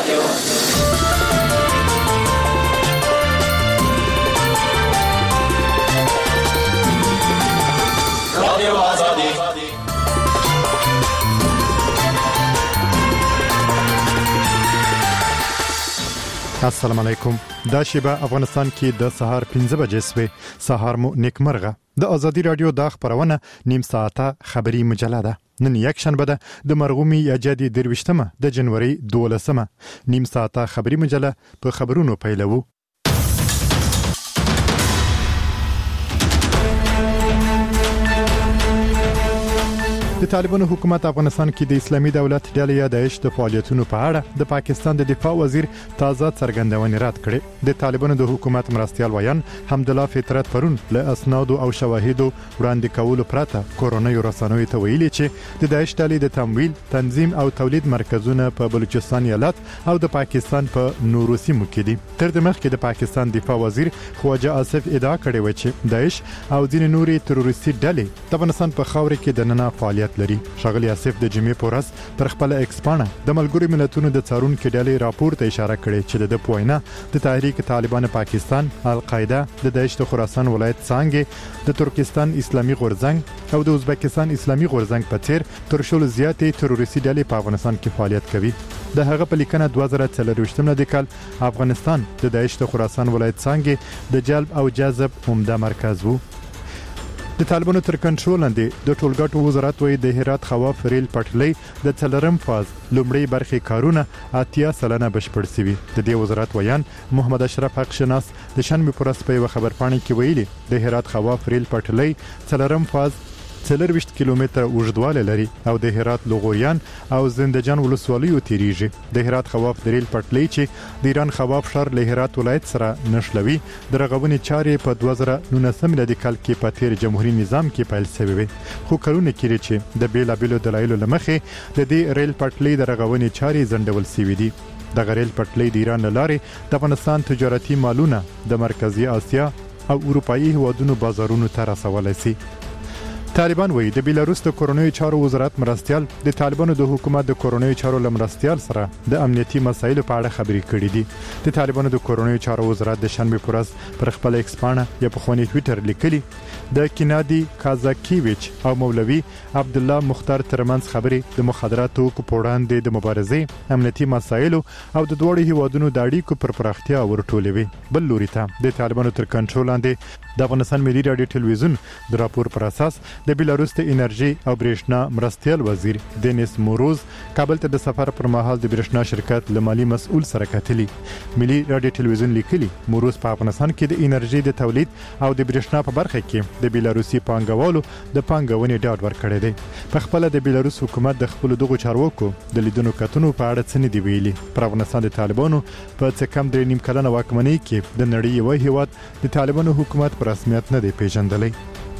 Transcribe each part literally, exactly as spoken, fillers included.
رادیو رادیو آزادی. السلام علیکم. دا شیبه افغانستان کې د سهار پنځه بجې سوي. سهار مو نیکمرغه. د آزادی رادیو د خبرونه نیم ساعته خبری مجله ده. نن یک شنبه ده د مرغومی یجدی درویشتمه د جنوري دولسمه. نیم ساعته خبری مجله په خبرونو پیلوو. د طالبانو حکومت افغانستان کې د اسلامي دولت ډلې یا داعش د فعالیتونو په اړه د پاکستان د دفاع وزیر تازه څرګندونې رد کړې. د طالبانو د حکومت مرستيال ویان حمدالله فطرت پرون له اسناد او شواهد وړاندې کولو پرته کورونیو رسنوي ته ویلي چې د داعش ډلې د تمویل، تنظیم او تولید مرکزونه په بلوچستان ایالت او د پاکستان په نورو سیمو کې دي. تر دې مخکې د پاکستان دفاع وزیر خواجه آصف ادعا کړې و چې داعش او ځینې نوري تروریستي ډلې د افغانستان په خاور کې د نننه فعالیت لري. شغلی آصف د جمعې پورس پر خپل ایکس پاڼه د ملګرو ملتونو د څارونکو ډلې راپور ته اشاره کړې چې د پوینه د تحریک طالبان پاکستان، القاعده، د داعش د خراسان ولایت څنګه، د ترکستان اسلامي غورځنګ او د ازبکستان اسلامي غورځنګ په څیر تر شلو زیاتې تروریستي ډلې په افغانستان کې فعالیت کوي. د هغه په لیکنه دوه زره څلرویشتم د کال افغانستان د داعش د خراسان ولایت څنګه د جلب او جذب عمده مرکز وو. د طالبانو تر کنټرول لاندې د ټولګټو وزارت وایي د هرات خواف ریل پټلۍ د څلرم فاز لومړی برخې کارونه اتیا سلنه بشپړ شوي. د دې وزارت ویان محمد اشرف حق شناس د شنبه پورس په خبرپاڼه کې ویلي د هرات خواف ریل پټلۍ څلرم فاز څلرویشت کیلومتره اوږدوالی لري او د هرات لغوریان او زندجان ولسوالیو تیریږي. د هرات خواف د ریل پټلۍ چې د ایران خواف شهر له هرات ولایت سره نښلوي د رغونې چارې په دوه زره نولسم میلادي کال کې په تیر جمهوریت نظام کې پیل شوې وي. خو کلونه کېږي چې د بیلابیلو دلایلو لمخې د دې ریل پټلۍ د رغونې چارې ځنډول شوې دي. د ریل پټلۍ د ایران لارې د افغانستان تجارتي مالونه د مرکزی اسیا او اروپאי هیوادونو بازارونو ته رسولای شي. طالبان وایي د بیلاروس د کورونیو چارو وزارت مرستيال د طالبانو د حکومت د کورونیو چارو لمرستيال سره د امنیتي مسایلو په اړه خبرې کړې دي. د طالبانو د کورونیو چارو وزارت د شنبه پورس پر خپل ایکس پاڼه یا په خونی ټوئیټر لیکلي د کینادي کازاکیویچ او مولوی عبد الله مختار ترمنځ خبرې د مخدراتو کو پوړاندې د مبارزې امنیتي مسایلو او د دوړو هیوادونو د اړیکو پر پراختیا ورټولوي. بل لوري ته د طالبانو تر کنټرول لاندې د افغانستان ملي رادیو ټلویزیون د راپور پر اساس د بیلاروس د انرژي او برېښنا مرستيال وزیر دینیس موروز کابل ته د سفر پر مهال د برېښنا شرکت لمالي مسؤل سره کتلی. ملي رادیو ټلویزیون لیکلي موروز په افغانستان کې د انرژي د تولید او د برېښنا په برخه کې د بیلاروسي پانګوالو د پانګونې ډاډ ورکړی دی. په خپل د بیلاروس حکومت د خپل دغه چارواکو د لیدونو کتنو په اړه څه نه دی ویلي. پر افغانستان د طالبانو په څه کم درې نیم کلنه واکمنۍ کې د نړۍ یو هیواد د طالبانو حکومت پر رسمیت نه دی پیژندلی.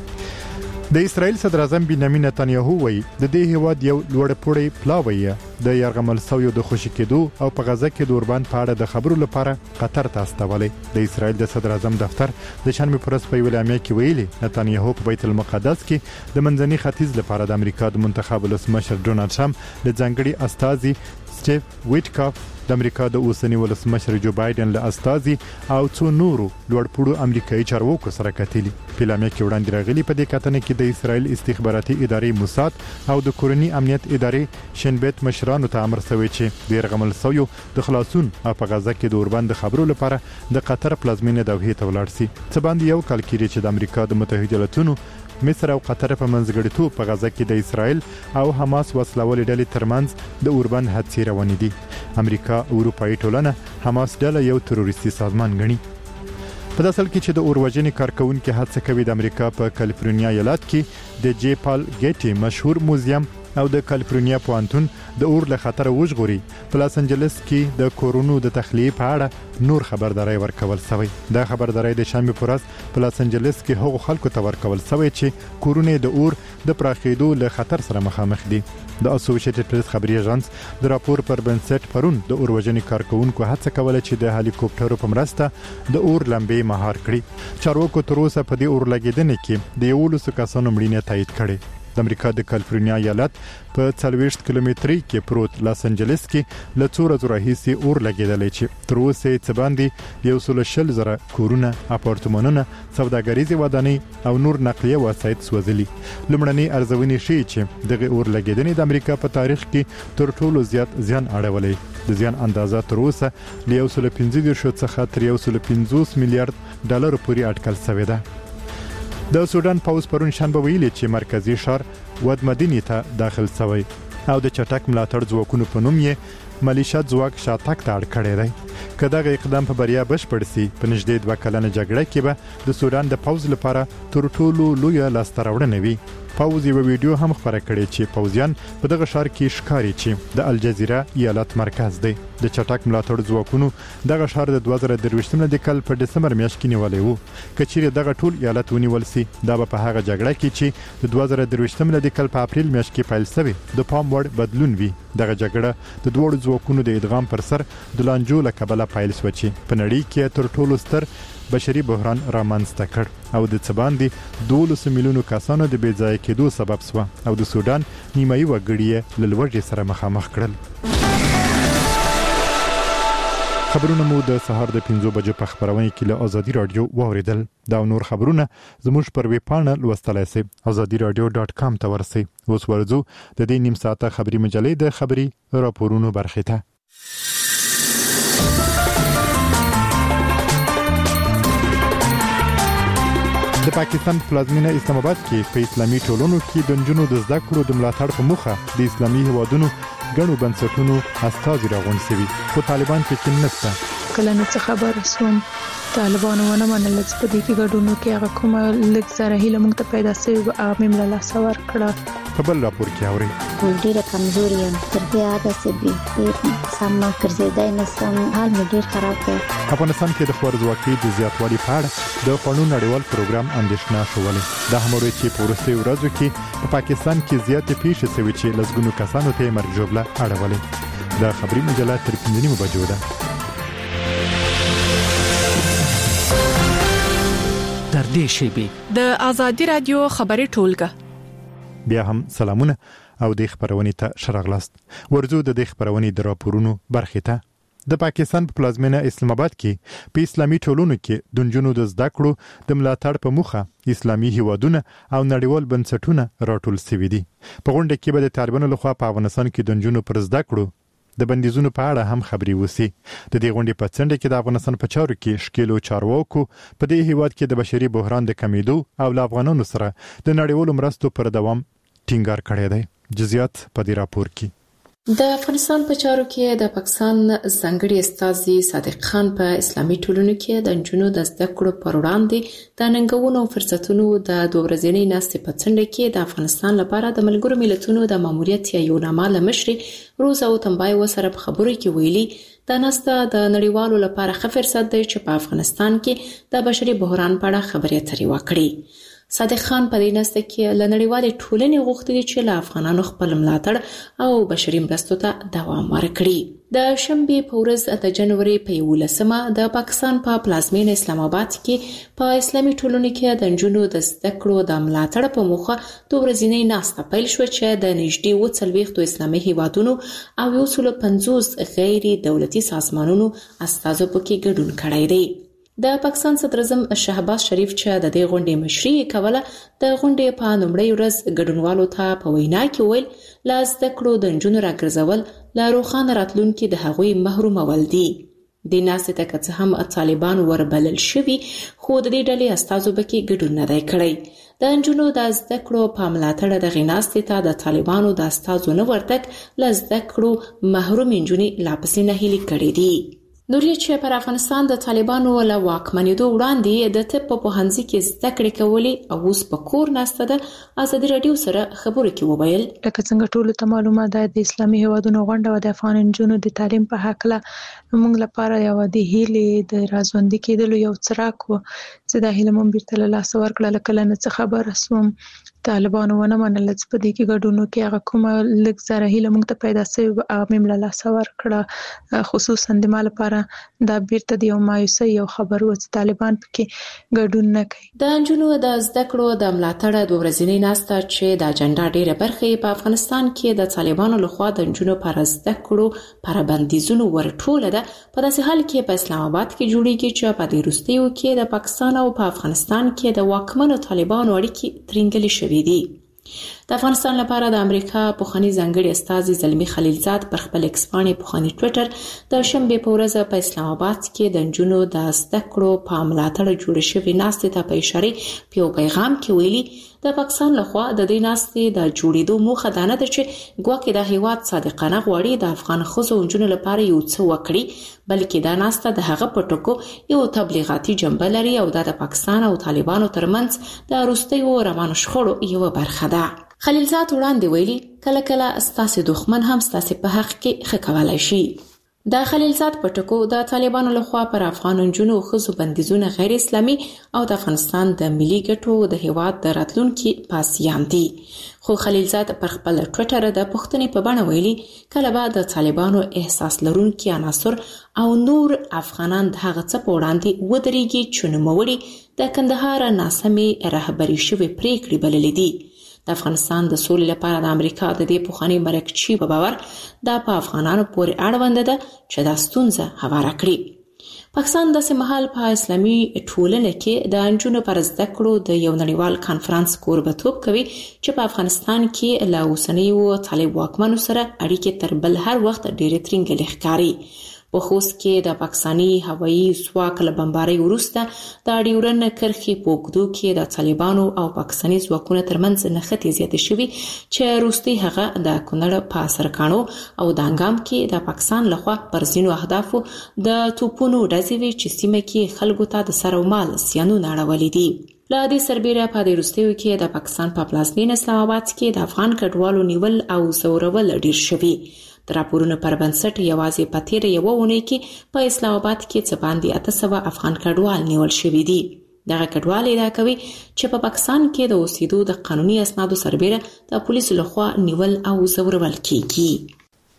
د اسرائیل صدر اعظم بنیامین نتنیاهو وایي د دې هیواد یو لوړپوړی پلاوی د یرغمل سویو د خوشی کېدو او په غزه کې د اوربان په اړه د خبرو لپاره قطر ته استولی. د اسرائیل د صدر اعظم دفتر د شنبه پورس په اعلامیه کې ویلي نتنیاهو په بیت المقدس کې د منځني ختیځ لپاره د امریکا د منتخب ولسمشر ډونالد ټرمپ له ځانګړي استازي سټیف ویټکاف، د امریکا د اوسنی ولسمشر جو بایدن له استازي او څو نورو لوړپوړو امریکایي چارواکو سره کتلي. په اعلامیه کې وړاندې راغلي په دې کتنه کې د اسرائیل استخباراتي ادارې موساد او د کورنی امنیت ادارې شنبت مشرانو ته امر شوی چې د یرغمل سویو د خلاصون او په غزه کې د اوربان د خبرو لپاره د قطر پلازمینه دوحې ته ولاړ شي. څه باندې یو کال کېږي چې د امریکا د متحده ایالاتونو، مصر او قطر په منځګړیتوب په غزه کې د اسرائیل او حماس وسلوالې ډلې ترمنځ د اوربان حادثې روانې دي. امریکا او اروپאי ټولنه حماس ډله یو تروریستي سازمان ګڼي. په داسل کې چې د اوروژنې کارکونکو هڅه کوي د امریکا په کالیفورنیا ایالت کې د جی پال ګیټي مشهور موزیم او د کالیفورنیا پوهنتون د اور له خطر وژغوري. په لاس انجلس کې د کورونو د تخلیه په اړه نور خبرداري ورکول شوی. دا خبرداري د شنبه پورس په لاس انجلس کې هغو خلکو ته ورکول شوی چې کورونه د اور د پراخېدو له خطر سره مخامخ دي. د اسوسییټډ پریس خبري اژانس د راپور پر بنسټ پرون د اوروژنې کارکونکو هڅه کوله چې د هلیکوپټرو په مرسته د اور لمبې مهار کړي. چارواکو تر اوسه په دې اور لګیدنې کې د یو لسو کسانو مړینه تایید کړې. د امریکا د کالیفورنیا ایالت په څلوېښت کیلومتري کې پروت لاس انجلس کې له څو ورځې راهیسې اور لګېدلی چې تر اوسه یې څه باندې یو سل شل زره کورونه، اپارتمانونه، سوداګریزې ودانۍ او نور نقلیه وسایط سوځلي. لومړنۍ ارزونې ښیي چې دغه اور لګېدنې د امریکا په تاریخ کې تر ټولو زیات زیان اړولی. د زیان اندازه تر اوسه له یو سل پنځه دېرش څخه تر یو سل پنځوس میلیارډ ډالر پورې اټکل شوی ده. د سودان پوز پرون شنبه ویلي چې مرکزی ښار ودمدینې ته داخل شوی او د چټک ملاتړ ځواکونو په نوم یې ملیشیا ځواک شاتګ ته اړ کړی دی. که دغه اقدام په بریا بشپړ شي، په نږدې دوه کلنه جګړه کې به د سودان د پوز لپاره تر ټولو لویه لاسته راوړنه وي. پوز یو ویډیو هم خپره کړی چې پوزیان په دغه ښار کې ښکاري چې د الجزیره ایالت مرکز دی. د چټک ملاتړ ځواکونو دغه ښار د دوه زره درویشتم د کال په ډسمبر میاشت کې نیولی وو. که چیرې دغه ټول ایالت ونیول شي، دا به په هغه جګړه کې چې د دوه زره درویشتم د کال په اپریل میاشت کې پیل شوی د پام وړ بدلون وي. دغه جګړه د دوه ځواکونو د ادغام پر سر د لانجو له کبله پیل شوه چې په نړۍ کې تر ټولو ستر بشري بحران رامنځته کړ او د څه باندې دولس میلیونو کسانو د بې ځایه کېدو سبب شوه او د سودان نیمایي وګړي له لوږې سره مخامخ کړل. خبرونه مو د سهار د پنځو بجو په خبرونه کې له ازادي رادیو واوریدل. دا نور خبرونه زموږ پر ویب پاڼه لوستلای شئ، ازادي رادیو ډاټ کام ته ورسئ. اوس ورځو د دې نیم ساعته خبري مجلې د خبري راپورونو برخه ته. د پاکستان پلازمینه اسلام آباد کې په اسلامي ټولنو کې د نجونو د زده کړو د ملاتړ په موخه د اسلامي هیوادونو ګڼو بنسټونو استازي راغونډ شوي، خو طالبان پکې نشته. کله نه څه خبره سوم طالبانو ونه منل چې په دې کې ګډونو کې هغه کومه لږ زره هیله موږ ته پیدا شوې او هغه مې له لاسه ورکړه. په بل راپور کې اورئ ډېره کمزوري یم، تر دې عادت سبي سم ګرځېدای نه سم، حال مې ډېر خراب دی. افغانستان کې د خوارځواکۍ د زیاتوالي په اړه د قانون نړیوال پروګرام اندېښنه شولې. دا هم ورته چې په وروستیو ورځو کې په پاکستان کې زیاتې پیښې شوې چې لسګونو کسانو ته مرګ ژوبله اړولې. دا خبري مجله تر پنځه نیمو بجو ده. در دې شیبي د ازادي رادیو خبري ټولګه بیا هم سلامونه او د خبرونې ته شرغلاست. ورزو د دې خبرونې د راپورونو برخه ته. د پاکستان په پلازمینه اسلام آباد کې په اسلامي ټولنو کې د نجونو د زده کړو د ملاتړ په موخه اسلامي هیوادونه او نړیوال بنسټونه راټول شوي دي. په غونډه کې به د طالبانو لخوا په افغانستان کې د نجونو پر زده کړو د بندیزونو په اړه هم خبري وسی. د دې غونډې په څنډه کې د افغانستان په چارو کې شکیلو چارواکو په دې هیواد کې د بشري بحران د کمیدو او له افغانانو سره د نړیوالو مرستو پر دوام ټینګار کړی دی. جزئیات په دې راپور کې. د افغانستان په چارو کې د پاکستان ځانګړي استازي صادق خان په اسلامي ټولنو کې د نجونو د زده کړو پر وړاندې د ننګونو او فرصتونو د دوه ورځنۍ ناستې په څنډه کې د افغانستان لپاره د ملګرو ملتونو د ماموریت یو نامه له مشرې روز او تنبای وسره په خبرو کې ویلي دا ناسته د نړیوالو لپاره ښه فرصت دی چې په افغانستان کې د بشري بحران په اړه خبرې اترې وکړي. صادق خان په دې ناسته کې له نړیوالې ټولنې غوښتي چې له افغانانو خپل ملاتړ او بشري مرستو ته دوام ورکړي. د شنبې په ورځ د جنوري په یولسمه د پاکستان په پلازمینه اسلام آباد کې په اسلامي ټولنو کې د نجونو د زده کړو د ملاتړ په موخه د ورځنۍ ناسته پیل شو چې د نږدې اووه څلوېښتو اسلامي هیوادونو او یو سل پنځوس غیر دولتي سازمانونو استازو پکې ګډون کړی دی. د پاکستان صدر اعظم شهباز شریف چې د دې غونډې مشري کوله د غونډې په لومړۍ ورځ ګډونوالو ته په وینا کې ویل لا زده کړو د نجونو راګرځول لا روښانه راتلونکي د هغوی محرومول دي. د ناستې ته که هم طالبان وربلل شوي خو د دې ډلې استازو پکې ګډون نه دی کړی. د نجونو د زده کړو په ملاتړ د غیناستې ته د طالبانو د استازو نه ورتګ له زده کړو محروم نجونې لا پسې نهیلي کړي دي. نورې چې پر افغانستان د طالبانو له واکمنېدو وړاندې د طب په پوهنځي کې زده کړې کولې او اوس په کور ناسته ده ازادي راډیو سره خبرو کې وویل لکه څنګه ټولو ته معلومه ده د اسلامي هیوادونو غونډه او د افغان نجونو د تعلیم په هکله موږ لپاره یو د هیلې د رازوندي کېدلو یو څراک و چې دا هیله مونږ بیرته له لاسه ورکړه. لکه له څه خبره سوم طالبانو ونه منل چې په دې کې ګډونو کې هغه کومه لږ زره هیله موږ ته پیدا شوې او هغه مې له لاسه ورکړه. خصوصا د ما لپاره سره دا بیرته د یو مایوسۍ یو خبر و چې طالبان پکې ګډون نه کوي. د انجونو د زده کړو د ملاتړ د ورځنی ناسته چې د اجنډا ډیره برخه په افغانستان کې د طالبانو لخوا د انجونو پر زده کړو پر بندیزونو ورټوله ده، په داسې حال کې په اسلام آباد کې جوړیږي چې په دې وروستیو کې د پاکستان او په افغانستان کې د واکمنو طالبانو اړیکې ترنګلې شوې دي. د افغانستان لپاره د امریکا پوخني ځانګړي استازي زلمی خلیلزاد پر خپل ایکس باندې پوخني ټوئیټر د شنبه په ورځ په اسلام آباد کې د انجونو د زده کړو په ملاتړ جوړ شوی ناستې ته په اشاره په پیغام کې ویلي د پاکستان لخوا د دې ناستې د جوړېدو موخه دا نه ده چې ګواکې د هیواد صادقانه غواړي د افغان ښځو انجونو لپاره یو څه وکړي، بلکې دا ناسته د هغه په ټکو یو تبلیغاتي جنبه لري او دا د پاکستان او طالبانو ترمنځ د وروستیو روانو شخړو یو برخه ده. خلیلزاد وړاندې ویلي کله کله ستاسو دښمن هم ستاسو په حق کې ښه کولای شي. د خلیلزاد په ټکو د طالبانو لخوا پر افغان انجونو او ښځو بندیزونه غیر اسلامي او د افغانستان د ملي ګټو د هیواد د راتلونکي پاسیان دي. خو خلیلزاد پر خپل ټوئیټر د پښتنې په بڼه ویلي کله به د طالبانو احساس لرونکي عناصر او نور افغانان د هغه څه په وړاندې ودرېږي چې نوموړي د کندهار ناسمې رهبري شوې پریکړې بللې دي. د افغانستان د سولې لپاره د امریکا د دې پوخني مرکچی په باور دا په افغانانو پورې اړوند ده چې دا ستونزه هواره کړي. پاکستان د سیمهال په اسلامي ټولنه کې د انجونو پر زده کړو د یو نړیوال کانفرنس کوربتوب کوي چې په افغانستان کې له اوسنیو طالب واکمنو سره اړیکې تر بل هر وخت ډېرې ترنګلې ښکاري. په خوست کې د پاکستاني هوایي ځواک له بمبارۍ وروسته د ډیورن کرښې په اوږدو کې د طالبانو او پاکستاني ځواکونو ترمنځ نښتې زیاتې شوې چې وروستي هغه د کونړ په سرکاڼو او دانګام کې د پاکستان لخوا پر ځینو اهدافو د توپونو ډزې وې چې سیمه کې خلکو ته د سر او مال زیانونه اړولي دي. له دې سربېره په دې وروستیو کې د پاکستان په پلازمینه اسلام آباد کې د افغان کډوالو نیول او زورول ډیر شوي. د راپورونو پر بنسټ یوازې په تیره یوه اونۍ کې په اسلام آباد کې څه باندې اته سوه افغان کډوال نیول شوي دي. دغه کډوال ادعا کوي چې په پاکستان کې د اوسېدو د قانوني اسنادو سربېره د پولیسو لخوا نیول او زورول کیږي.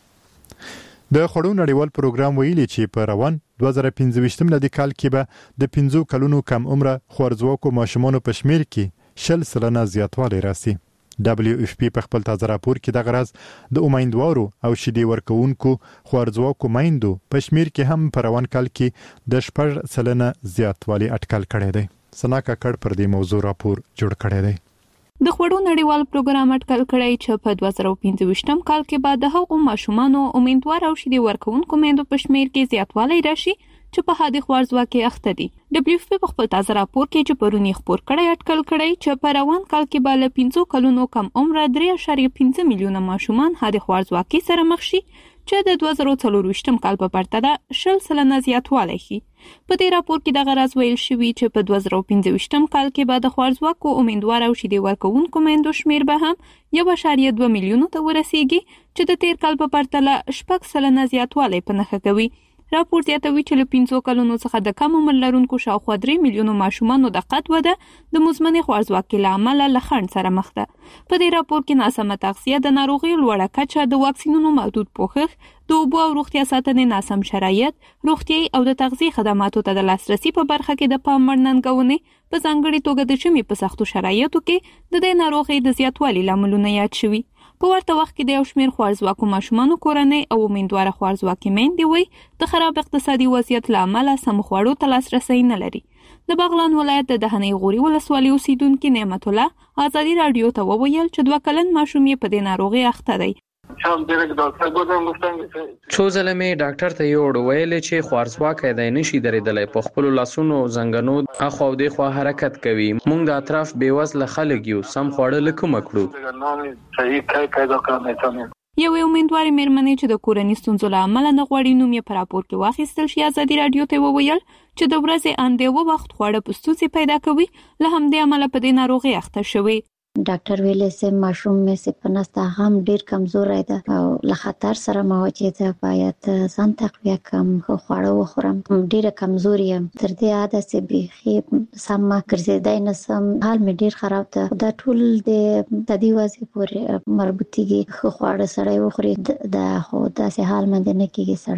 د خړو نړیوال پروګرام ویلي چې په روان دوه زره پنځه ملادي کال کې به د پنځو کلونو کم عمره خوارځواکو ماشومانو په شمیر کې شل سلنه زیاتوالی راسي. دبليو اف پی په خپل تازه راپور کې د غرض د امیندوارو او شیدې ورکوونکو خوارځواکو میندو په شمیر کې هم په روان کال کې د شپږ سلنه زیاتوالی اټکل کړی دی. سنا کاکړ پر دې موضوع راپور جوړ کړی دی. د خړو نړیوال پروګرام اټکل کړی چې په دوه زره پنځه کال کې بعد د هغو ماشومانو امیندوار او شیدې ورکوونکو میندو په شمیر کې زیاتوالی راشي چې په حادي خوارځواکۍ اخته دي. دبليو اف پی په خپل تازه راپور کې چې پرونی خبر کړی اټکل کړی چې په روان کال کې به له پنځو کلونو کم عمره درې اعشاریه پنځه میلیونه ماشومان حادي خوارځواکۍ سره مخ شي چې د دوه زره څلور کال په پرتله شل سلنه زیاتوالی ښيي. په دې راپور کې دغه راز ویل شوی چې په دوه زره پنځه کال کې به د خوارځواکو امیندوار او شیدې ورکوونکو میندو شمیر به هم یو اعشاریه دوه میلیونو ته ورسیږي چې د تیر کال په پرتله شپږ سلنه زیاتوالی په نښه کوي. راپور زیاتوي چې له پنځو کلونو څخه د کم عمر لرونکو شاوخوا درې میلیونو ماشومانو د قد وده د مزمنې خوارځواکۍ له امله له خنډ سره مخ ده. په دې راپور کې ناسمه تغذیه، د ناروغیو لوړه کچه، د واکسینونو محدود پوښښ، د اوبو او روغتیا ساتنې ناسم شرایط، روغتیايي او د تغذیې خدماتو ته د لاسرسي په برخه کې د پام وړ ننګونې، په ځانګړي توګه د ژمي په سختو شرایطو کې د دې ناروغۍ د زیاتوالي لاملونه یاد شوي. په ورته وخت کې د یو شمېر خوارځواکو ماشومانو کورنۍ او امیندواره خوارځواکې میندې وایي د خراب اقتصادي وضعیت له امله سمو خوړو ته لاسرسی نه لري. د بغلان ولایت د دهنۍ غوري ولسوالۍ اوسیدونکي نعمت الله ازادي راډیو ته وویل چې دوه کلن ماشوم یې په دې ناروغۍ اخته دی. څو ځله مې ډاکټر ته یوړ ویلې چې خوارځواکی دی نشي درېدلی، په خپلو لاسونو زنګنو اخوا او دېخوا حرکت کوي. موږ د اطراف بېوزله خلک یو، سم خواړه له کومه کړو؟ یوې امیندوارې مېرمنې چې د کورني ستونزو له امله نه غواړي نوم یې په راپور کې واخیستل شي ازادي راډیو ته وویل چې د ورځې ان د یوه وخت خواړه په ستونزې پیدا کوي، له همدې امله په دې ناروغۍ اخته شوې. ډاکټر ویلې چې ماشوم مې سپنسته هم ډیر کمزوري ده او له خطر سره مواجه ده، باید ځان تقویه کړم، خواړه وخورم، ډیره کمزوري یم، تر دې عادت چې بیخي سم ګرځېدای نشم، حال مې ډیر خراب ده. دا ټول د دې وضع پورې مربوطېږي. خواړه سړی وخوري دا خو داسې حال باندې نه کېږي سړی.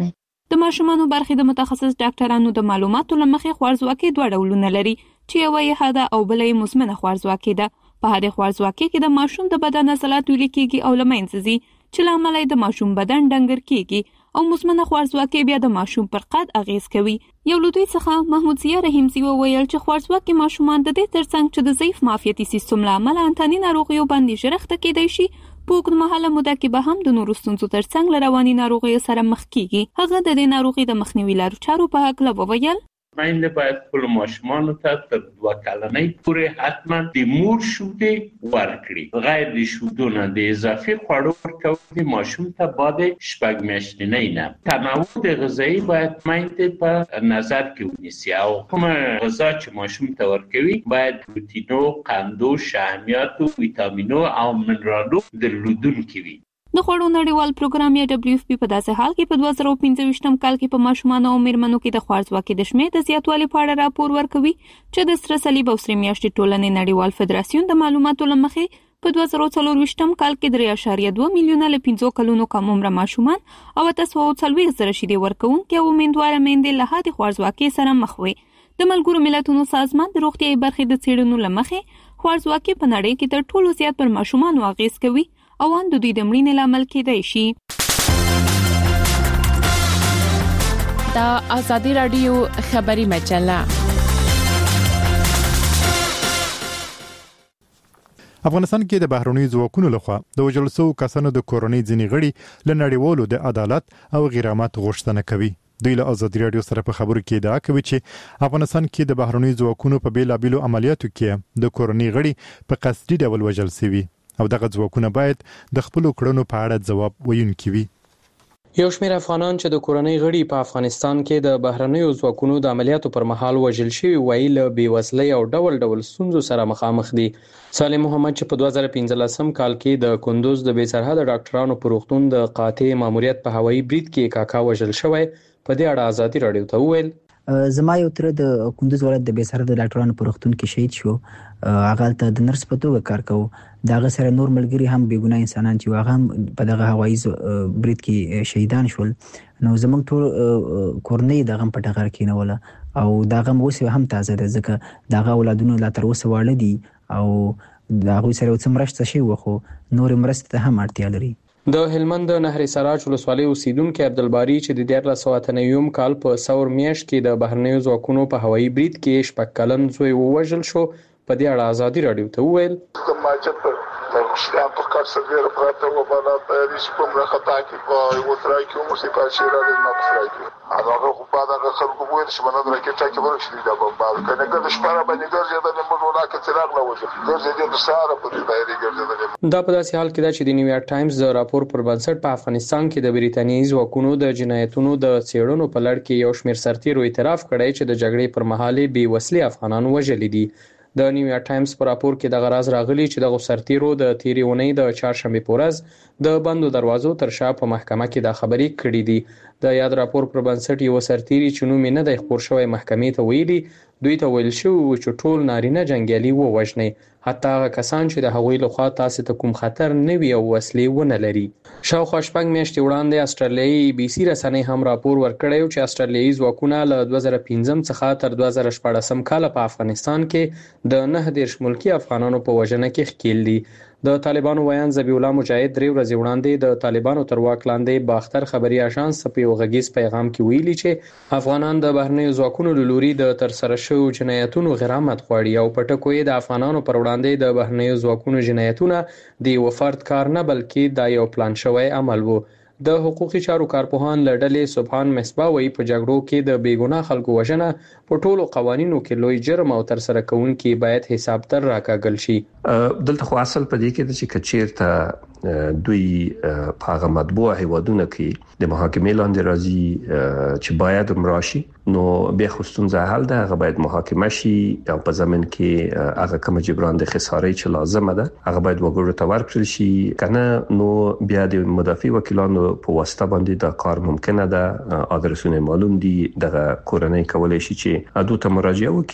د ماشومانو برخې د متخصص ډاکټرانو د معلوماتو لمخې خوارزواکي دوه ډولونه لري چې یو یې حاده او بل یې مزمنه خوارزواکي ده. په حاده خوارزواکي کې د ماشوم د بدن عضلات ویلې کېږي او له منځه ځي چې له امله د ماشوم بدن ډنګر کېږي او مزمنه خوارزواکي بیا د ماشوم پر قد اغیز کوي. یو له دوی څخه محمود ضیا رحیمزی وویل چې خوارزواکي ماشومان د دې ترڅنګ چې د ضعیف معافیتي سیستم له امله انتاني ناروغیو باندې ژر اخته کېدای شي، په اوږدمهاله موده کې به هم د نورو ستونزو ترڅنګ له رواني ناروغیو سره مخ کېږي. هغه د دې ناروغي د مخنیوي لارو چارو په هکله وویل. ماینده باید خپل ماشومانو ته تر دوه کلنۍ پورې حتما د مور شیدې ورکړي. غیر د شیدو نه د اضافي خوړو ورکول د ماشوم ته باید شپږ میاشتنۍ نه تنوع د غذایی باید ماینده په نظر کې ونیسي او کومه غذا چې ماشوم ته ورکوي باید پروتینو، قندو، شحمیاتو، ویټامینو او منرالو درلودونکي وي. د خوړو نړیوال پروګرام یا دبليو اف پی په داسې حال کې په دوه زره پنځه کال کې په ماشومانو او میرمنو کې د خوارزواکي د شمېر د زیاتوالي په اړه راپور ورکوي چې د سره صلیب او سرې میاشتې ټولنې نړیوال فدراسیون د معلوماتو لمخې په دوه زره څلور کال کې درې اعشاریه دوه میلیونه له پنځو کلونو کم عمره ماشومان او تاسو څلوېښت زره شیدې ورکوونکي او امیندواره میندې له حادې خوارزواکي سره مخ وي. د ملګرو ملتونو سازمان د روغتیايي برخې د څېړنو لمخې خوارزواکي په نړۍ کې تر ټولو زیات پر ماشومانو اغیز کوي او ان د دوی د مړینې لامل کېدای شي. دا آزادی رادیو خبری مجله. افغانستان کې د بهرنیو ځواکونو لخوا د وژل شوو کسانو د کورنۍ ځینې غړي له نړیوالو د عدالت او غرامت غوښتنه کوي. دوی له آزادی رادیو سره په خبرو کې ادعا کوي چې افغانستان کې د بهرنیو ځواکونو په بیلابیلو عملیاتو کې د کورنۍ غړي په قصدي ډول وژل شوي او دغه ځواکونه باید د خپل کړنو په اړه ځواب ویونکي وي. یو شمېر افغانان چې د کورنۍ غړي په افغانستان کې د بهرنیو ځواکونو د عملیاتو پر مهال وژل شوي وایي له بېوزلۍ او ډول ډول ستونزو سره مخامخ دي. سالم محمد چې په دوه زره پنځلسم کال کې د کندوز د بې سرحده ډاکټرانو په روغتون د قاطع ماموریت په هوایي برید کې کاکا وژل شوی، په دې اړه آزادي رادیو ته وویل. زما یو تر د کندوز ولایت د بې سرحده ډاکټرانو په روغتون کې شهید شو. هغه ته د نرس په توګه کار کوي. دغه سره نور ملګري هم بې ګناه انسانان چې هغه هم په دغه هوایي برید کې شهیدان شول. نو زموږ ټول کورنۍ دغه په ټغر کې نه ولا او دغه اوس هم تازه ده ځکه دغه اولادونه لا تر اوسه واړه دي او دغه سره څه مرسته شي وخو نور مرسته ته هم اړتیا لري. د هلمند د نهر سراج ولسوالۍ اوسیدونکو عبدالباری چې د دیارلس سوه اته نوي کال په ثور میاشت کې د بهرنیو ځواکونو په هوایي برید کې شپږ کلن زوی ووژل شو، په دې اړه آزادي رادیو ته وویل. مشتیان پر کار سرګر پراته و بالا تیاری شپم را خطا کی په یو ترای کې مو سي په شیرا د ما ترای کې هغه خو په دغه خلکو وایي چې باندې راکټ کې ورشي دا بمبار کنه ګر شپاره باندې ګرځي د موږ ولاکه څراغ لا وځي ګرځي د ساره په دې دایره ګرځي. دا په داسې حال کې ده چې د نیویارک ټایمز د راپور پر بنسټ په افغانستان کې د بریتانیایي ځواکونو د جنایتونو د څېړنو په لړ کې یو شمېر سرتیرو اعتراف کړی چې د جګړې پر مهال بې وسلې افغانان وژلي دي. د نیویارک ټایمز په راپور کې د غراز راغلي چې د سرتیرو د تیری اونۍ د چهارشنبه په ورځ د بندو دروازو تر شا په محکمه کې د خبري کړې دي. د یاد راپور پر بنسټ یو سرتیری چې نوم نه دی خبر شوی محکمې ته ویلي دوی ته ویل شو چې ټول نارینه جنگیالي ووژني، حتی هغه کسان چې د هغوی لخوا تاسو ته کوم خطر نه وي او وسلې ونه لري. شاوخوا شپږ میاشتې وړاندې استرالیایي بي سي رسنۍ هم راپور ورکړی چې استرالیایي ځواکونه له دوه زره پنځم څخه تر دوه زره شپاړسم کال په افغانستان کې د نه دېرش ملکي افغانانو په وژنه کې ښکېل دي. د طالبانو ویان ذبیح الله مجاهد درې ورځې وړاندې د طالبانو تر واک لاندې باختر خبري اژانس په یو غږیز پیغام کې ویلي چې افغانان د بهرنیو ځواکونو له لوري د ترسره شویو جنایتونو غرامت غواړي او په ټکو یې د افغانانو پر وړاندې د بهرنیو ځواکونو جنایتونه د یو فرد کار نه بلکې د یو پلان شوی عمل وو. د حقوقي چارو کارپوهان له ډلې سبحان مصباح وایي په جګړو کې د بېګناه خلکو وژنه په ټولو قوانینو کې لوی جرم او ترسره کوونکي باید حساب تر راکاږل شي. دلته خو اصل په دې کې د چې کچیرته دوی په هغه مطبوع هیوادونو کې د محاکمې لاندې راځي چې باید مراشي نو به خصوصا حل ده هغه باید محاکمه شي او په ضمن کې هغه کوم جبران د خسارې چې لازمه ده هغه باید وګړو ته ورکړل شي کنه نو بیا د مدافع وکیلانو په واسطه باندې دا کار ممکنه ده. ادرسونه معلوم دي دغه کورنۍ کولای شي چې ادو ته مراجعه وکړي.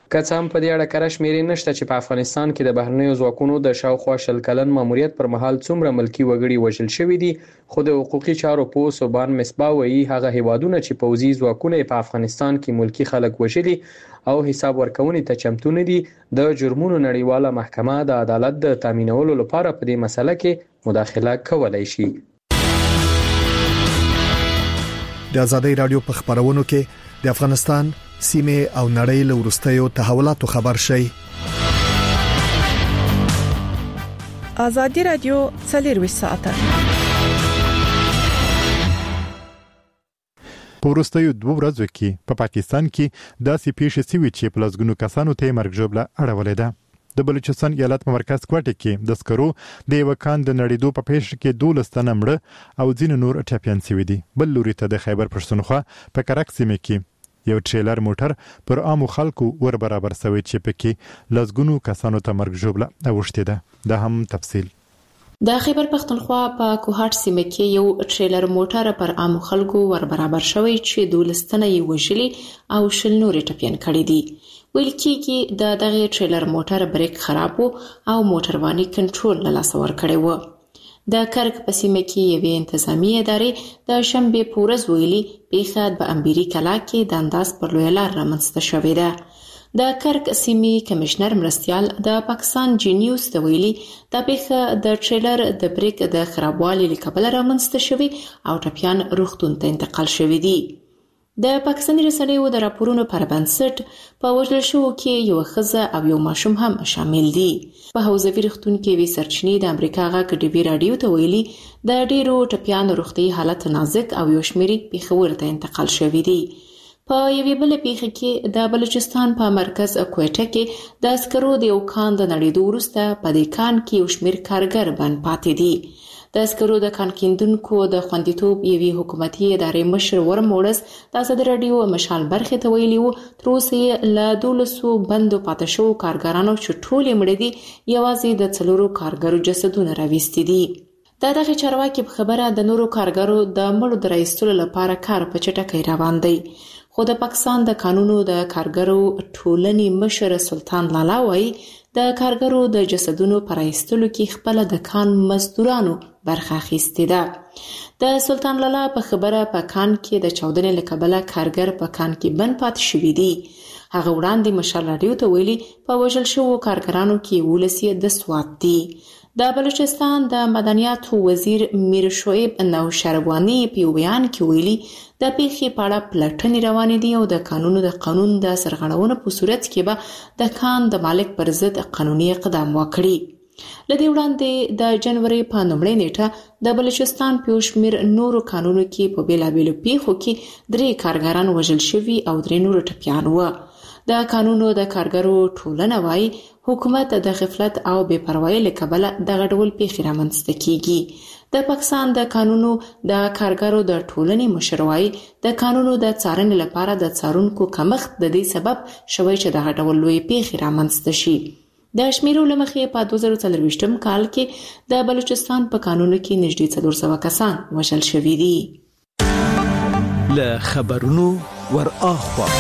که څه هم په دې اړه کره شمیرې نشته چې په افغانستان کې د بهرنیو ځواکونو د شاوخوا شل کلن ماموریت پر مهال څومره ملکی وګړي وژل شوي دي، خو د حقوقي چارو پوه سوبان مصباح وایي هغه هیوادونه چې پوځي ځواکونه په افغانستان کې ملکی خلک وژلي او حساب ورکونې ته چمتو نه دي، د جرمونو نړیواله محکمه د عدالت د تامینولو لپاره په دې مسله کې مداخله کولای شي. د ازادي رادیو په خبرونو کې د افغانستان سیمه او نړۍ له ورستیو تحولاتو خبر شي. ازادي رادیو څلور ساعته په وروستیو دوه ورځو کې په پا پاکستان کې داسې پیښې شوې چې په لسګونو کسانو ته مرګ ژوبله اړولې ده. د بلوچستان ایالت په مرکز کوټه کې د سکرو د یو کان د نړیدو په پیښه کې دولس تنه مړه او ځین نور ټاپیان شوي دي. بل لوري ته د خیبر پښتونخوا په کرک سیمه کې یو ټریلر موټر پر عامو خلکو ور برابر شوی چې پکې لسګونو کسانو ته مرګ ژوبله اوښتې ده. دا هم تفصیل. د خیبر پښتونخوا په کوهاټ سیمه کې یو ټریلر موټر پر عام خلکو ور برابر شوی چې دولستنه یې وژلي او شل نور ټپيان کړي دي. ویل کېږي د دغه ټریلر موټر بریک خراب وو او موټرواني کنټرول نه لاس ور کړی و. د کرک په سیمه کې یوې انتظامی ادارې د شنبه پورز ویلي پیښه په امبيري کلا کې د انداز پر لوی لار رامنځته شوې ده. د کرک سیمې کمشنر مرستيال د پاکستان جی نیوز ته ویلي دا پیښه د ټریلر د بریک د خرابوالي لکبل رامنځته شوې او ټپيان روغتون ته انتقال شوې دي. د پاکستاني رسنیو د راپورونو پر بنسټ په وژل شو کې یو ښځه او یو ماشوم هم شامل دي. په حوزوي روغتون کې وی سرچینې د امریکا غا ډي وی رادیو ته ویلي د ډیرو ټپيان روغتي حالت نازک او یو شمېري پیښور ته انتقال شوې دي. په یوې بل پیښه کې د بلوچستان په مرکز کوټه کې د عسکرو د یو کان د نړیدو وروسته په دې کان کې یو شمېر کارګر بند پاتې دي. د عسکرو د کان کیندونکو د خوندیتوب یوې حکومتي ادارې مشر ورموړس د ازادي رادیو مشال برخه ته ویلي وو تر اوسه له دولسو بندو پاتې شو کارګرانو چې ټول مړه دي یوازې د څلورو کارګرو جسدونه راوستي دي. دا دغه چارواکي په خبره د نورو کارګرو د مړو د راایستلو لپاره کار په چټکۍ روان دی. خو د پاکستان د قانونو د کارګرو ټولنې مشر سلطان لالا وایي د کارګرو د جسدونو پر ایستلو کې خپل د کان مزدورانو برخه اخیستې ده. د سلطان لالا په خبره په کان کې د چاودنې لکبله کارګر په کان کې بند پاتې شوي دي. هغه وړاندې مشال رادیو ته ویلي په وژل شوو کارګرانو کې ولسی د سوات دي. د بلوچستان د مدنیاتو وزیر میر شعیب نوشروانی په بیان کې ویلي د پیښې په اړه پلټنې روانې دي او د قانونو د قانون د سرغړونو په صورت کې به د کان د مالک پر ضد قانوني اقدام وکړي. لدې وړاندې د جنوري په لومړۍ نیټه د بلوچستان په شمیر نورو قانونو کې په بیلابیلو پیښو کې درې کارګران وژل شوي او درې نور ټپيان و. د قانونو د کارګرو ټولنه وايي حکومت د غفلت او بے پروايي لکبله د غډول پیښې رامنځته کیږي. د پاکستان د قانونو د کارګرو د ټولنې مشروعي د قانونو د څارنې لپاره د څارونکو کمښت د دې سبب شوی چې د غډول لوی پیښې رامنځته شي. د شمیرو لمخې په دوه زره څلرويشتم کال کې د بلوچستان په قانونو کې نږدې څلور سوه کسان وژل شوي دي. له خبرونو ور اخوا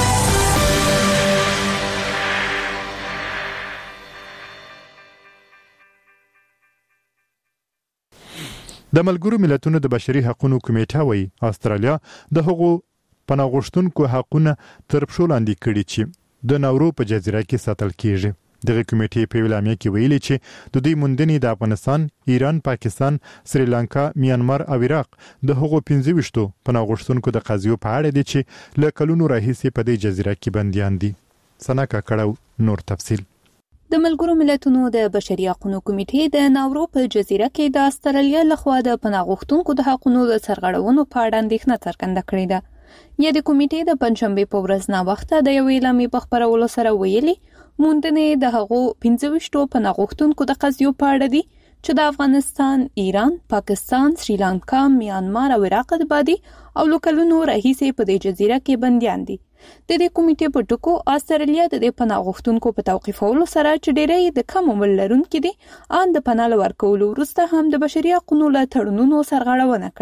د ملګرو ملتونو د بشري حقوقو کمیټه وایي استرالیا د هغو پناه غوښتونکو حقونه تر پښو لاندې کړي چې د ناورو په جزیره کې ساتل کیږي. دغه کمیټې په اعلامیه کې ویلي چې د دوی موندنې د افغانستان، ایران، پاکستان، سریلانکا، میانمار او عراق د هغو پنځه ویشتو پناه غوښتونکو د قضیو په اړه دي چې له کلونو راهیسې په دې جزیره کې بنديان دي. سناکا کړو نور تفصیل. د ملګرو ملتونو د بشري حقوقو کمیټې د ناورو په جزیره کې د استرالیا لخوا د پناه غوښتونکو د حقوقو د سرغړونو په اړه اندېښنه څرګنده کړې ده. یا د کمیټې د پنځشنبه په ورځ نا وخته د یو اعلامیې په خبرولو سره ویلي موندنې د هغو پنځه ویشتو پناه غوښتونکو د قضیو په اړه دي چې د افغانستان، ایران، پاکستان، سریلانکا، میانمار او عراق د بادي او لوکلونو راهیسې په دې جزیره کې بنديان دي. د دې کمیټې په ټکو استرالیا د پناه غوښتونکو په توقیفولو سره چې ډېری د کم عمر لرونکي دي ان د پناه ورکولو وروسته هم د بشري حقوقو له تړونونو سرغړونه کړې.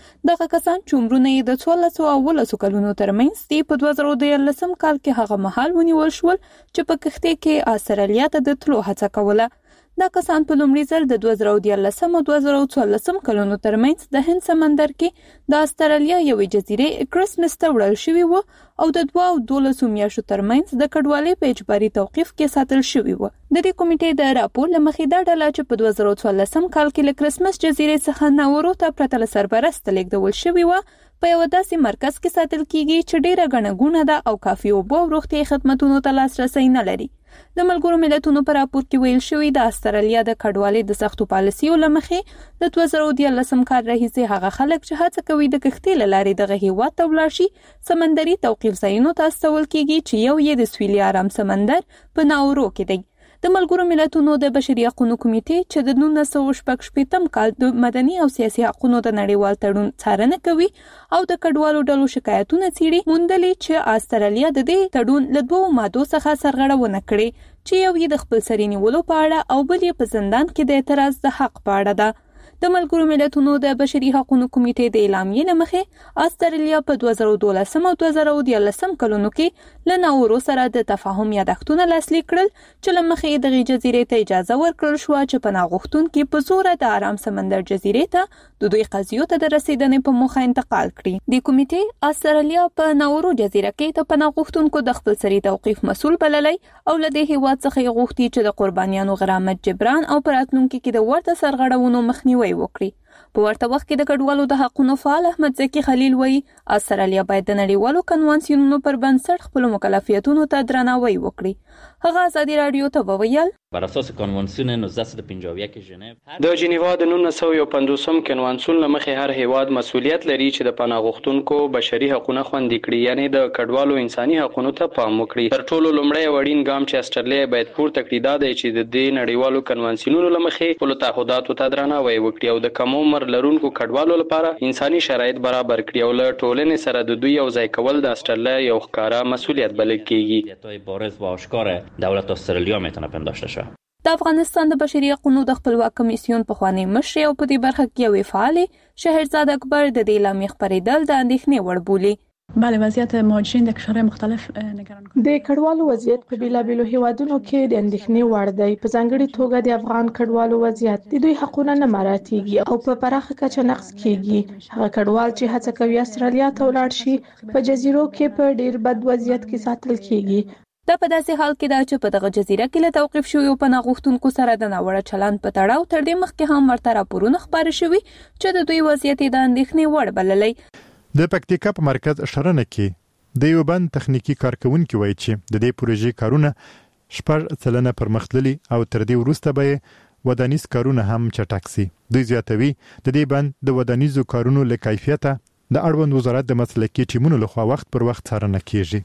دغه کسان چې عمرونه یې د څوارلسو او اوولسو کلونو ترمنځ دي په دوه زره دیارلسم کال کې هغه مهال ونیول شول چې په کښتۍ کې استرالیا ته د تلو هڅه کوله. دا کسان په لومړي ځل د دوه زره دیارلسم او دوه زره څوارلسم کلونو ترمنځ د هند سمندر کې د استرالیا یوې جزیرې کرسمس ته وړل شوي وو او د دوه او دولسو میاشتو ترمنځ د کډوالۍ په اجباري توقیف کې ساتل شوي وو. د دې کمیټې د راپور له مخې دا ډله چې په دوه زره څوارلسم کال کې له کرسمس جزیرې څخه ناورو ته پرته له سرپرست لیږدول شوي وه په یو داسې مرکز کې ساتل کیږي چې ډیره ګڼه ګوڼه ده او کافي اوبه او روغتیايي خدمتونو ته لاسرسی نه لري. د ملګرو ملتونو په راپور کې ویل شوی د استرالیا د کډوالۍ د سختو پالیسیو له مخې د دوه زره دیارلسم کال راهیسې هغه خلک چې هڅه کوي د کښتۍ له لارې دغه هیواد ته ولاړ شي سمندري توقیف ځایونو ته استول کیږي چې یو یې د سویلي ارام سمندر په ناورو کې دی. د ملګرو ملتونو د بشري حقوقو کمیټې چې د نولس سوه شپږ شپېتم کال د مدني او سیاسي حقوقو د نړیوال تړون څارنه کوي او د کډوالو ډلو شکایتونه څیړي، موندلې چې استرالیا د دې تړون له دوو مادو څخه سرغړونه کړې چې یو یې د خپلسري نیولو په اړه او بل یې په زندان کې د اعتراض د حق په اړه ده. د ملګرو ملتونو د بشري حقوقو کمیټې د اعلامیې له مخې استرالیا په دوه زره دولسم او دوه زره دیارلسم کلونو کې له ناورو سره د تفاهم یادښتونه لاسلیک کړل چې له مخې دغه جزیرې ته اجازه ورکړل شو چې پناه غوښتونکي په زور د آرام سمندر جزیرې ته د دوی قضیو ته د رسیدنې په موخه انتقال کړي. د کمیټې استرالیا په ناورو جزیره کې د پناه غوښتونکو د خپلسري توقیف مسؤل بللی او له دې هیواد څخه غوښتي چې د قربانیانو غرامت جبران او په راتلونکي کې د ورته سرغړونو مخنیوي وکړي. په ورته وخت کې د کډوالو د حقوقو فعال احمد زکی خلیل وایي استرالیا باید د نړیوالو کنوانسیونونو پر بنسټ خپل مکلفیتونو ته درناوی وکړي. هغه ازادي رادیو ته وویل بر اساس کنوانسیون نوزده پنځه اویا کې ژنیو د جنیوا د نولس سوه پنځوسم کنوانسیون له مخې هر هیواد مسؤلیت لري چې د پناه غوښتونکو بشري حقوقونه خوندي کړي، یعنی د کډوالو انساني حقوقو ته پام وکړي. تر ټولو لومړی وړین ګام چې استرالیا باید پورته کړي دا دی چې د دې نړیوالو کنوانسیونونو له مخې خپل تعهداتو ته درناوی وکړي او د کم عمر لرونکو کډوالو لپاره انساني شرایط برابر کړي او له ټولنې سره د دوی یو ځای کول د استرالیا یو ښکاره مسؤلیت بلل کیږي. بارز و آشکار دولت استرالیا میتونه پنداشته شه. د افغانستان د بشري حقوقو د خپلواک کمیسیون په خوانی مشر او په دې برخه کې یو فعال شهرزاد اکبر د دې اعلامیې خبرېدل د اندېښنې وړ بولي. بله وضعیت مهاجرین در کشورهای مختلف نگران کننده. د کډوالو وضعیت په بیلابیلو هیوادونو کې د اندېښنې وړ دی. په ځانګړي توګه د افغان کډوالو وضعیت د دوی حقوقونه نه مراعاتېږي او په پراخه کچه نقض کیږي. هغه کډوال چې هڅه کوي استرالیا ته ولاړ شي په جزیرو کې په ډیر بد وضعیت کې ساتل کیږي. دا په داسې حال کې دا چې په دغه جزیره کې له توقیف شویو پناه غوښتونکو سره د ناوړه چلند په تړاو تر دې مخکې هم ورته راپورونه خپاره شوي چې د دوی وضعیت د اندېښنې وړ بللی. د پکتیکا په مرکز شرنه کې د یو بند تخنیکی کارکونکو وایي چې د دې پروژې کارونه شپږ سلنه پرمختللي او تر دې وروسته به ودانیز کارونه هم چټک سي. دوی زیاتوي د دې بند د ودانیزو کارونو له کیفیته د اړوند وزارت د مسلکي ټیمونو لخوا وخت پر وخت څارنه کیږي.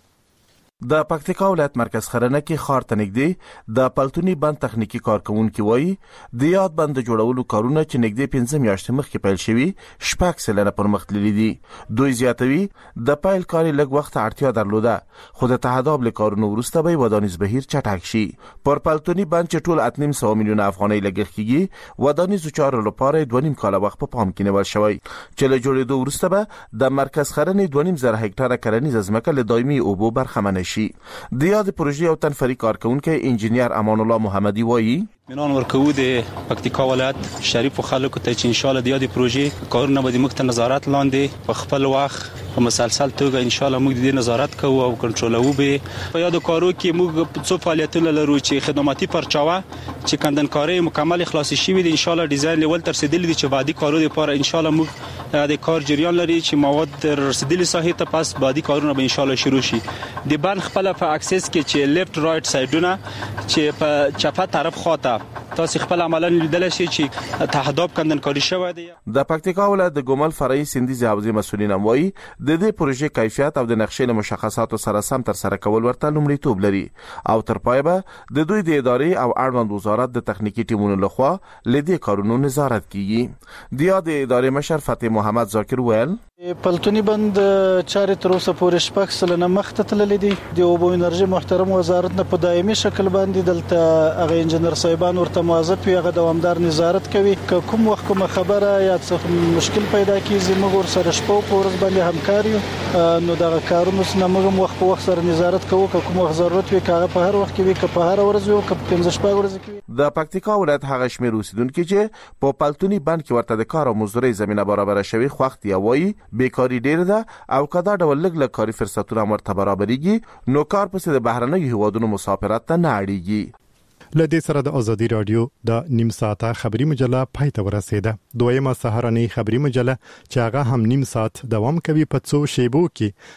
د پکتیکا ولایت مرکز خرنه کې خار ته نږدې د پلتونی بند تخنیکی کارکونکو وایي د یاد بند جوړولو کارونه چې نږدې پنځه میاشتې مخکې پیل شوي شپږ سلنه پرمختللي دي. دوی زیاتوي د پیل کاري لږ وخت اړتیا درلوده خو د تهداب له کارونو وروسته به ودانیز بهیر چټک شي. پر پلتونی بند چې ټول اته نیم سوه میلیونه افغانۍ لګښت کیږي ودانیزو چارو لپاره دوه نیم کاله وخت په پام کې نیول شوی چې له جوړېدو وروسته به د مرکز خرنه دوه نیم زره هکتاره کرنیزه ځمکه له دایمي اوبو برخمنه شي. د یاد پروژې او تنفري کارکونکو انجینیر امان الله محمدي وایي منان ورکو د پکتیکا ولایت شریف خلکو ته چې ان شاء الله د یاد پروژې کارونه به د مخ نظارت لاندې په خپل وخت په مسلسل توګه ان شاء الله موږ د نظارت کوو او کنټرولوو به. په یاد کارو کې موږ څو فعالیتونه لرو چې خدماتي پرچاوه چې کندنکاري مکمل خلاص شي وي ان شاء الله ډیزاین لیول تر رسیدلی دي چې بعدي کارو لپاره ان شاء الله موږ د کار جریان لري چې مواد تر رسیدلی ساحه ته پس بعدي کارونه به ان شاء الله شروع شي. د بند خپل په اکسس کې چې لیفت رائټ سایډونه چې په چپه طرف خواته تاسو خپل عملاً لیدل شي چې تهداب کندنکاري شوی دی. د پکتیکا ولایت د ګومل فرعي سندیزي حوزې مسؤلین هم وایي د دې پروژې کیفیت او د نقشې له مشخصاتو سره سم تر سره کول ورته لومړیتوب لري او تر پای به د دوی د ادارې او اړوند وزارت د تخنیکی ټیمونو لخوا لدې کارونو نظارت کیږي. د یاد ادارې مشر فتح محمد ذاکر ویل پلتونی بند چارې تر اوسه پورې شپږ سلنه مخته تللې دي. د اوبو انرژي محترم وزارت نه په دایمي شکل باندې دلته هغه انجنیر صاحبان طالبان ورته موظف وي هغه دوامدار نظارت کوي که کوم وخت کوم خبره یا څه مشکل پیدا کیږي موږ ور سره شپه په ورځ باندې همکار یو نو دا کارونه سم موږ وخت په وخت سره نظارت کوو که کوم وخت ضرورت وي کاغه په هر وخت کې وي که په هر ورځ وي که پنځه شپږ ورځې کې د پکتیکا ولایت هغه شمیر اوسیدونکو چې په پلتونی بند کې ورته د کار او مزدوري زمينه برابر شوی خوخت یا وایي بیکاری ډیر ده او کدا ډول لګ لګ کاری فرصتونه مرته برابرېږي نو کار پسې د بهرنۍ هیوادونو مسافرت ته نه اړيږي. لدې سره د ازادي رادیو د نیم ساعته خبري مجله پای ته ورسېده. دویمه سهارنۍ خبري مجله چې هغه هم نیم ساعت دوام کوي په څو شیبو کې